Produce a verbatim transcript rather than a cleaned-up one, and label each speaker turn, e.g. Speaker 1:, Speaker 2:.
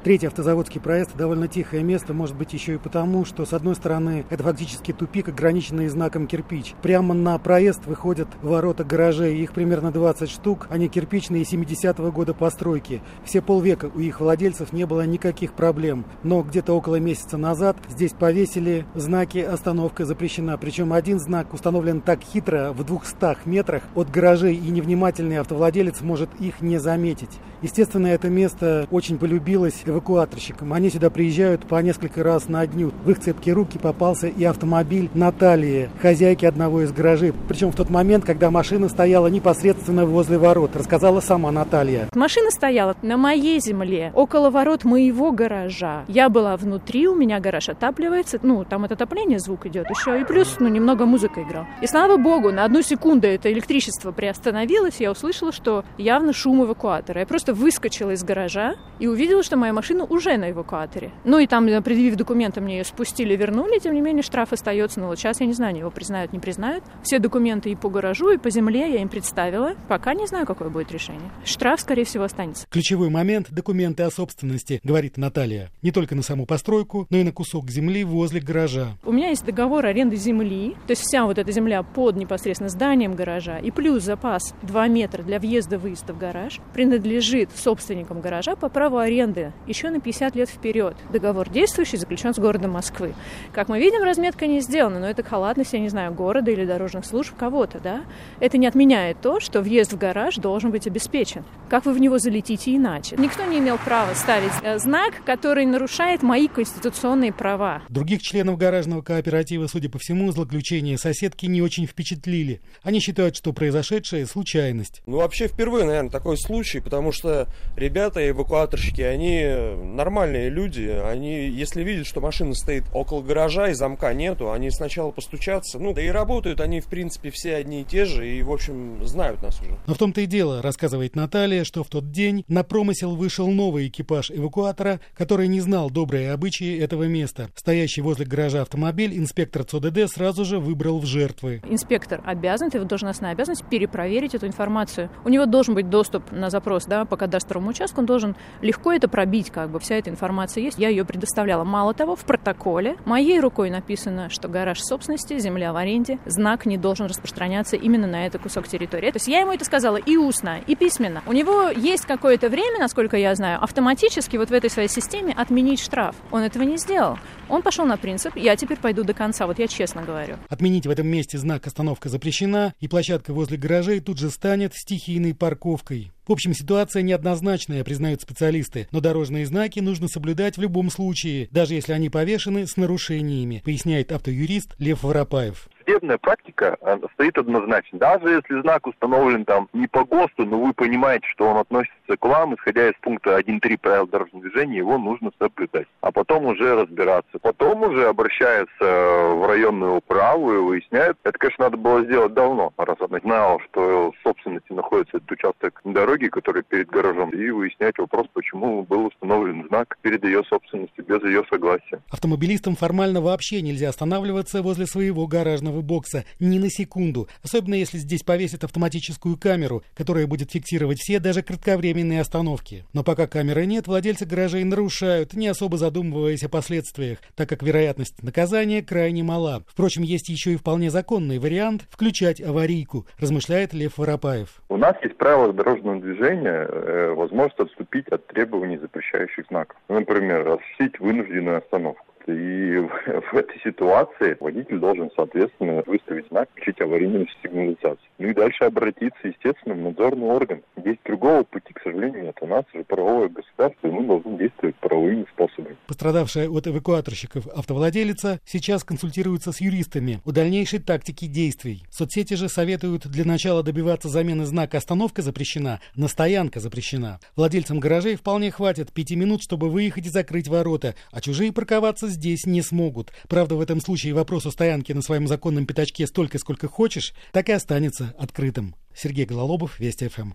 Speaker 1: Третий автозаводский проезд – довольно тихое место, может быть еще и потому, что с одной стороны это фактически тупик, ограниченный знаком кирпич. Прямо на проезд выходят ворота гаражей, их примерно двадцать штук, они кирпичные семидесятого года постройки. Все полвека у их владельцев не было никаких проблем, но где-то около месяца назад здесь повесили знаки «Остановка запрещена», причем один знак установлен так хитро в двухстах метрах от гаражей, и невнимательный автовладелец может их не заметить. Естественно, это место очень полюбилось эвакуаторщикам. Они сюда приезжают по несколько раз на дню. В их цепкие руки попался и автомобиль Натальи, хозяйки одного из гаражей. Причем в тот момент, когда машина стояла непосредственно возле ворот, рассказала сама Наталья.
Speaker 2: Машина стояла на моей земле, около ворот моего гаража. Я была внутри, у меня гараж отапливается. Ну, там от отопления звук идет еще. И плюс, ну, немного музыка играла. И слава богу, на одну секунду это электричество приостановилось. Я услышала, что явно шум эвакуатора. Я просто выскочила из гаража и увидела, что моя машина уже на эвакуаторе. Ну и там, предъявив документы, мне ее спустили, вернули. Тем не менее, штраф остается. Но вот сейчас я не знаю, они его признают, не признают. Все документы и по гаражу, и по земле я им представила. Пока не знаю, какое будет решение. Штраф, скорее всего, останется.
Speaker 1: Ключевой момент – документы о собственности, говорит Наталья. Не только на саму постройку, но и на кусок земли возле гаража.
Speaker 2: У меня есть договор аренды земли. То есть вся вот эта земля под непосредственно зданием гаража. И плюс запас два метра для въезда-выезда в гараж принадлежит собственникам гаража по праву аренды еще на пятьдесят лет вперед. Договор действующий, заключен с городом Москвы. Как мы видим, разметка не сделана, но это халатность, я не знаю, города или дорожных служб кого-то, да? Это не отменяет то, что въезд в гараж должен быть обеспечен. Как вы в него залетите иначе? Никто не имел права ставить знак, который нарушает мои конституционные права.
Speaker 1: Других членов гаражного кооператива, судя по всему, злоключения соседки не очень впечатлили. Они считают, что произошедшее – случайность.
Speaker 3: Ну, вообще, впервые, наверное, такой случай, потому что ребята, эвакуаторщики, они нормальные люди. Они, если видят, что машина стоит около гаража и замка нету, они сначала постучатся. Ну, да и работают они, в принципе, все одни и те же, и, в общем, знают нас уже.
Speaker 1: Но в том-то и дело, рассказывает Наталья, что в тот день на промысел вышел новый экипаж эвакуатора, который не знал добрые обычаи этого места. Стоящий возле гаража автомобиль инспектор ЦОДД сразу же выбрал в жертвы.
Speaker 2: Инспектор обязан, это его должностная обязанность, перепроверить эту информацию. У него должен быть доступ на запрос, да, по кадастровому участку, он должен легко это пробить, как бы вся эта информация есть. Я ее предоставляла. Мало того, в протоколе моей рукой написано, что гараж собственности, земля в аренде, знак не должен распространяться именно на этот кусок территории. То есть я ему это сказала и устно, и письменно. У него есть какое-то время, насколько я знаю, автоматически вот в этой своей системе отменить штраф. Он этого не сделал. Он пошел на принцип, я теперь пойду до конца, вот я честно говорю.
Speaker 1: Отменить в этом месте знак «Остановка запрещена», и площадка возле гаражей тут же станет стихийной парковкой. В общем, ситуация неоднозначная, признают специалисты, но дорожные знаки нужно соблюдать в любом случае, даже если они повешены с нарушениями, поясняет автоюрист Лев Воропаев.
Speaker 4: Судебная практика стоит однозначно. Даже если знак установлен там не по ГОСТу, но вы понимаете, что он относится к вам, исходя из пункта один точка три правил дорожного движения, его нужно соблюдать. А потом уже разбираться. Потом уже обращаются в районную управу и выясняют. Это, конечно, надо было сделать давно, раз она знала, что в собственности находится этот участок дороги, который перед гаражом, и выяснять вопрос, почему был установлен знак перед ее собственностью без ее согласия.
Speaker 1: Автомобилистам формально вообще нельзя останавливаться возле своего гаражного бокса ни на секунду, особенно если здесь повесят автоматическую камеру, которая будет фиксировать все, даже кратковременные остановки. Но пока камеры нет, владельцы гаражей нарушают, не особо задумываясь о последствиях, так как вероятность наказания крайне мала. Впрочем, есть еще и вполне законный вариант включать аварийку, размышляет Лев Воропаев.
Speaker 4: У нас есть правила дорожного движения, э, возможность отступить от требований запрещающих знаков. Например, осуществить вынужденную остановку. И в этой ситуации водитель должен, соответственно, выставить знак, включить аварийную сигнализацию. Ну и дальше обратиться, естественно, в надзорный орган. Здесь другого пути, к сожалению, нет. У нас же правовое государство, и мы должны действовать правовыми способами.
Speaker 1: Пострадавшая от эвакуаторщиков автовладелица сейчас консультируется с юристами о дальнейшей тактике действий. Соцсети же советуют для начала добиваться замены знака «Остановка запрещена» на «Стоянка запрещена». Владельцам гаражей вполне хватит пяти минут, чтобы выехать и закрыть ворота, а чужие парковаться здесь не смогут. Правда, в этом случае вопрос о стоянке на своем законном пятачке столько, сколько хочешь, так и останется открытым. Сергей Гололобов, Вести ФМ.